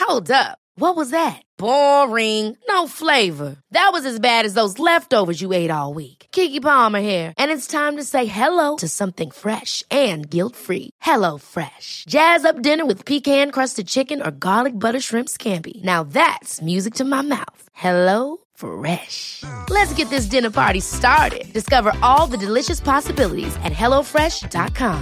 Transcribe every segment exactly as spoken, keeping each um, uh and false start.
Hold up. What was that? Boring. No flavor. That was as bad as those leftovers you ate all week. Keke Palmer here, and it's time to say hello to something fresh and guilt-free. Hello Fresh. Jazz up dinner with pecan-crusted chicken or garlic butter shrimp scampi. Now that's music to my mouth. Hello Fresh. Let's get this dinner party started. Discover all the delicious possibilities at hello fresh dot com.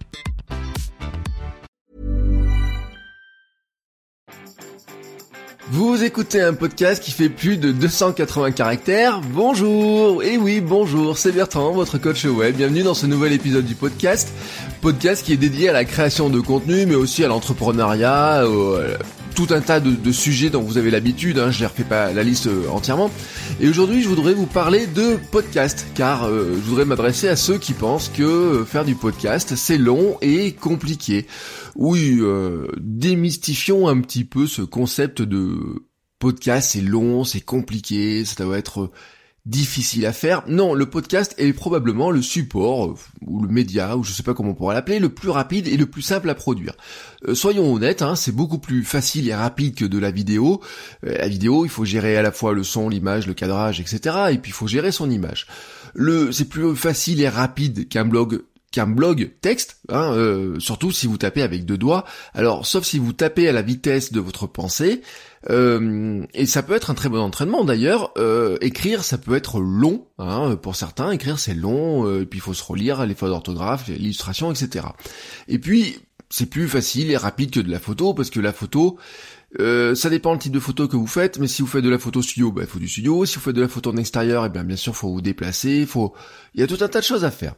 Vous écoutez un podcast qui fait plus de deux cent quatre-vingts caractères. Bonjour, et oui, bonjour, c'est Bertrand, votre coach web. Bienvenue dans ce nouvel épisode du podcast. Podcast qui est dédié à la création de contenu, mais aussi à l'entrepreneuriat, au, tout un tas de, de sujets dont vous avez l'habitude, hein, je ne refais pas la liste entièrement. Et aujourd'hui, je voudrais vous parler de podcast, car euh, je voudrais m'adresser à ceux qui pensent que faire du podcast, c'est long et compliqué. Oui, euh, démystifions un petit peu ce concept de podcast, c'est long, c'est compliqué, ça doit être difficile à faire. Non, le podcast est probablement le support, euh, ou le média, ou je sais pas comment on pourra l'appeler, le plus rapide et le plus simple à produire. Euh, soyons honnêtes, hein, c'est beaucoup plus facile et rapide que de la vidéo. Euh, la vidéo, il faut gérer à la fois le son, l'image, le cadrage, et cetera. Et puis il faut gérer son image. Le, c'est plus facile et rapide qu'un blog qu'un blog texte, hein, euh, surtout si vous tapez avec deux doigts. Alors, sauf si vous tapez à la vitesse de votre pensée, euh, et ça peut être un très bon entraînement d'ailleurs. Euh, écrire, ça peut être long, hein, pour certains. Écrire, c'est long, euh, et puis il faut se relire les fautes d'orthographe, l'illustration, et cetera. Et puis, c'est plus facile et rapide que de la photo, parce que la photo, Euh, ça dépend le type de photo que vous faites, mais si vous faites de la photo studio, bah, il faut du studio. Si vous faites de la photo en extérieur, eh bien, bien sûr, faut vous déplacer, faut, il y a tout un tas de choses à faire.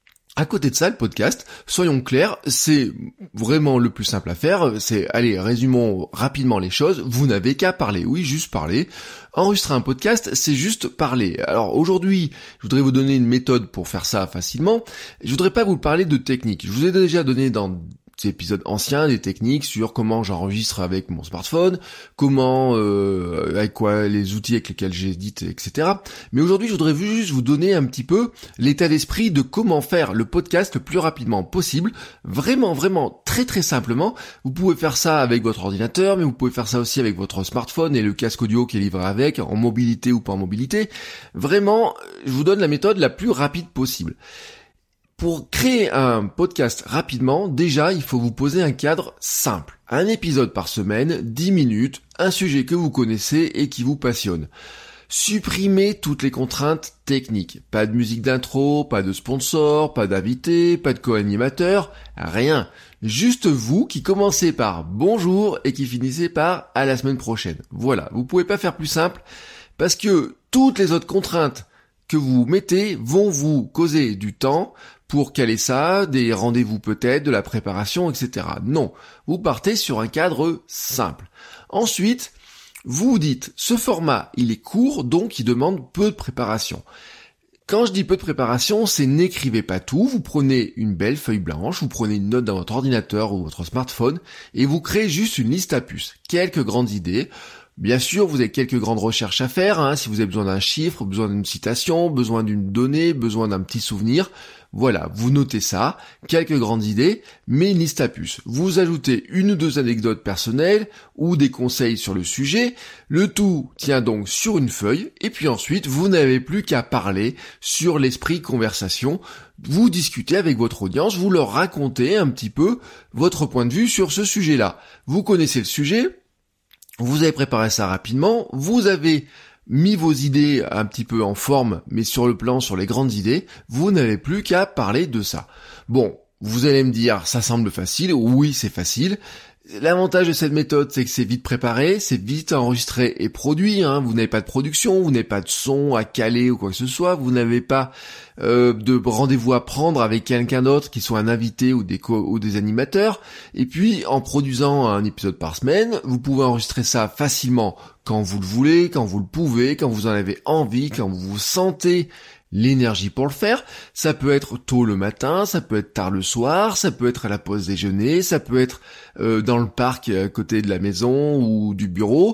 À côté de ça, le podcast, soyons clairs, c'est vraiment le plus simple à faire. C'est, allez, résumons rapidement les choses. Vous n'avez qu'à parler. Oui, juste parler. Enregistrer un podcast, c'est juste parler. Alors aujourd'hui, je voudrais vous donner une méthode pour faire ça facilement. Je voudrais pas vous parler de technique. Je vous ai déjà donné dans ces épisodes anciens des techniques sur comment j'enregistre avec mon smartphone, comment, euh, avec quoi, les outils avec lesquels j'édite, et cetera. Mais aujourd'hui, je voudrais juste vous donner un petit peu l'état d'esprit de comment faire le podcast le plus rapidement possible. Vraiment, vraiment, très très simplement. Vous pouvez faire ça avec votre ordinateur, mais vous pouvez faire ça aussi avec votre smartphone et le casque audio qui est livré avec, en mobilité ou pas en mobilité. Vraiment, je vous donne la méthode la plus rapide possible. Pour créer un podcast rapidement, déjà, il faut vous poser un cadre simple. Un épisode par semaine, dix minutes, un sujet que vous connaissez et qui vous passionne. Supprimez toutes les contraintes techniques. Pas de musique d'intro, pas de sponsor, pas d'invité, pas de co-animateur, rien. Juste vous qui commencez par bonjour et qui finissez par à la semaine prochaine. Voilà, vous pouvez pas faire plus simple parce que toutes les autres contraintes que vous mettez vont vous causer du temps pour caler ça, des rendez-vous peut-être, de la préparation, et cetera. Non, vous partez sur un cadre simple. Ensuite, vous vous dites, ce format, il est court, donc il demande peu de préparation. Quand je dis peu de préparation, c'est n'écrivez pas tout, vous prenez une belle feuille blanche, vous prenez une note dans votre ordinateur ou votre smartphone, et vous créez juste une liste à puces, quelques grandes idées. Bien sûr, vous avez quelques grandes recherches à faire, hein, si vous avez besoin d'un chiffre, besoin d'une citation, besoin d'une donnée, besoin d'un petit souvenir. Voilà, vous notez ça, quelques grandes idées, mais une liste à puces. Vous ajoutez une ou deux anecdotes personnelles ou des conseils sur le sujet. Le tout tient donc sur une feuille, et puis ensuite, vous n'avez plus qu'à parler sur l'esprit conversation. Vous discutez avec votre audience, vous leur racontez un petit peu votre point de vue sur ce sujet-là. Vous connaissez le sujet, vous avez préparé ça rapidement, vous avez mis vos idées un petit peu en forme, mais sur le plan, sur les grandes idées, vous n'avez plus qu'à parler de ça. Bon, vous allez me dire, ça semble facile, oui c'est facile. L'avantage de cette méthode, c'est que c'est vite préparé, c'est vite enregistré et produit, hein. Vous n'avez pas de production, vous n'avez pas de son à caler ou quoi que ce soit, vous n'avez pas euh, de rendez-vous à prendre avec quelqu'un d'autre qui soit un invité ou des co- ou des animateurs. Et puis, en produisant un épisode par semaine, vous pouvez enregistrer ça facilement quand vous le voulez, quand vous le pouvez, quand vous en avez envie, quand vous vous sentez l'énergie pour le faire. Ça peut être tôt le matin, ça peut être tard le soir, ça peut être à la pause déjeuner, ça peut être euh, dans le parc à côté de la maison ou du bureau.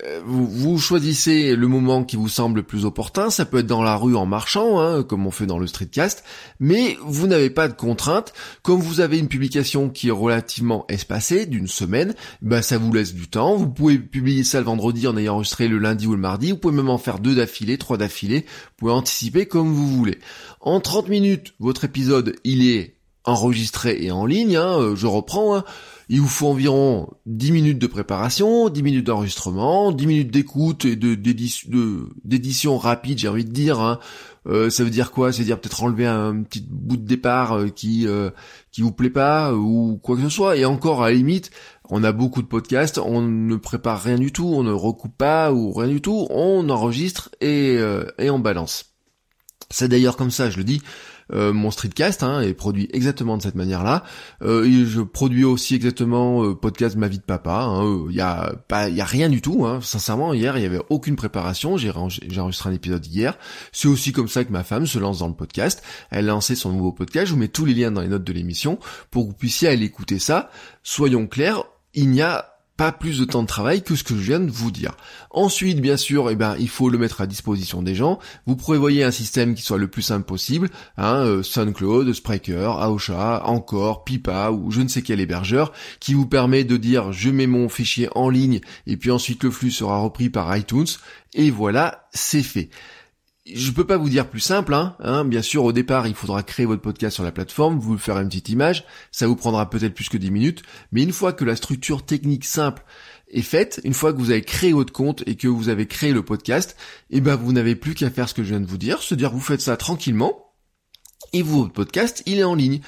Vous, vous choisissez le moment qui vous semble le plus opportun, ça peut être dans la rue en marchant, hein, comme on fait dans le streetcast, mais vous n'avez pas de contraintes. Comme vous avez une publication qui est relativement espacée, d'une semaine, ben ça vous laisse du temps. Vous pouvez publier ça le vendredi en ayant enregistré le lundi ou le mardi, vous pouvez même en faire deux d'affilée, trois d'affilée, vous pouvez anticiper comme vous voulez. En trente minutes, votre épisode, il est enregistré et en ligne, hein, je reprends, hein. Il vous faut environ dix minutes de préparation, dix minutes d'enregistrement, dix minutes d'écoute et de, d'édition, de, d'édition rapide, j'ai envie de dire. Hein. Euh, ça veut dire quoi ? C'est-à-dire peut-être enlever un petit bout de départ euh, qui euh, qui vous plaît pas ou quoi que ce soit. Et encore, à la limite, on a beaucoup de podcasts, on ne prépare rien du tout, on ne recoupe pas ou rien du tout, on enregistre et, euh, et on balance. C'est d'ailleurs comme ça, je le dis. Euh, mon streetcast hein, est produit exactement de cette manière-là. Euh, et je produis aussi exactement euh, podcast Ma vie de papa. Il hein, euh, y a pas, il y a rien du tout. Hein. Sincèrement, hier il y avait aucune préparation. J'ai, j'ai enregistré un épisode hier. C'est aussi comme ça que ma femme se lance dans le podcast. Elle a lancé son nouveau podcast. Je vous mets tous les liens dans les notes de l'émission pour que vous puissiez aller écouter ça. Soyons clairs, il n'y a pas plus de temps de travail que ce que je viens de vous dire. Ensuite, bien sûr, eh ben, il faut le mettre à disposition des gens. Vous prévoyez un système qui soit le plus simple possible, hein, euh, SoundCloud, Spreaker, Aosha, Encore, Pipa ou je ne sais quel hébergeur qui vous permet de dire je mets mon fichier en ligne et puis ensuite le flux sera repris par iTunes et voilà, c'est fait. Je peux pas vous dire plus simple, hein, hein. Bien sûr, au départ, il faudra créer votre podcast sur la plateforme, vous faire une petite image, ça vous prendra peut-être plus que dix minutes, mais une fois que la structure technique simple est faite, une fois que vous avez créé votre compte et que vous avez créé le podcast, eh ben, vous n'avez plus qu'à faire ce que je viens de vous dire, c'est-à-dire que vous faites ça tranquillement, et vous, votre podcast, il est en ligne.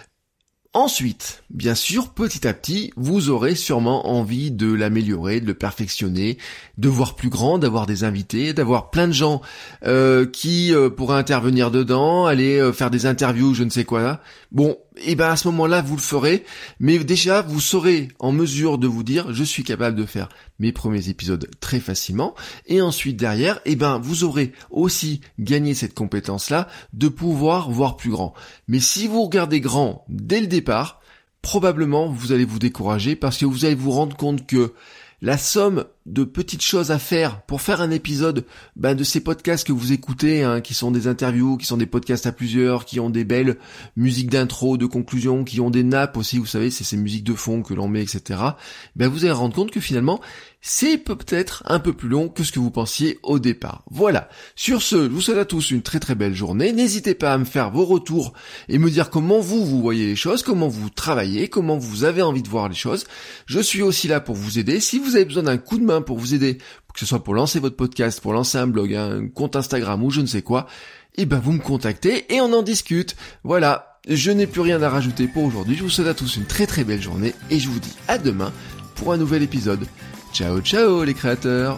Ensuite, bien sûr, petit à petit, vous aurez sûrement envie de l'améliorer, de le perfectionner, de voir plus grand, d'avoir des invités, d'avoir plein de gens euh, qui euh, pourraient intervenir dedans, aller euh, faire des interviews, je ne sais quoi là. Bon, et ben à ce moment-là, vous le ferez, mais déjà, vous serez en mesure de vous dire, je suis capable de faire mes premiers épisodes très facilement, et ensuite derrière, et ben vous aurez aussi gagné cette compétence-là de pouvoir voir plus grand. Mais si vous regardez grand dès le départ, probablement vous allez vous décourager parce que vous allez vous rendre compte que la somme de petites choses à faire pour faire un épisode ben, de ces podcasts que vous écoutez, hein, qui sont des interviews, qui sont des podcasts à plusieurs, qui ont des belles musiques d'intro, de conclusion, qui ont des nappes aussi, vous savez, c'est ces musiques de fond que l'on met, et cetera. Ben, vous allez rendre compte que finalement, c'est peut-être un peu plus long que ce que vous pensiez au départ. Voilà. Sur ce, je vous souhaite à tous une très très belle journée. N'hésitez pas à me faire vos retours et me dire comment vous, vous voyez les choses, comment vous travaillez, comment vous avez envie de voir les choses. Je suis aussi là pour vous aider. Si vous avez besoin d'un coup de main pour vous aider, que ce soit pour lancer votre podcast, pour lancer un blog, un compte Instagram ou je ne sais quoi, eh ben vous me contactez et on en discute. Voilà. Je n'ai plus rien à rajouter pour aujourd'hui. Je vous souhaite à tous une très très belle journée et je vous dis à demain pour un nouvel épisode. Ciao ciao les créateurs.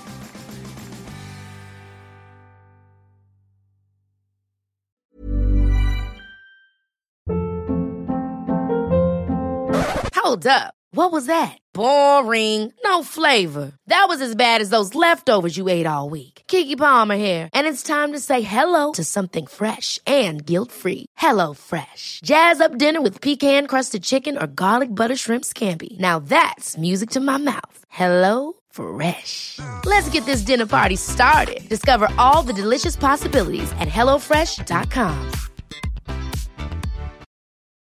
Hold up. What was that? Boring. No flavor. That was as bad as those leftovers you ate all week. Keke Palmer here, and it's time to say hello to something fresh and guilt-free. Hello Fresh. Jazz up dinner with pecan-crusted chicken or garlic butter shrimp scampi. Now that's music to my mouth. Hello Fresh. Let's get this dinner party started. Discover all the delicious possibilities at hello fresh dot com.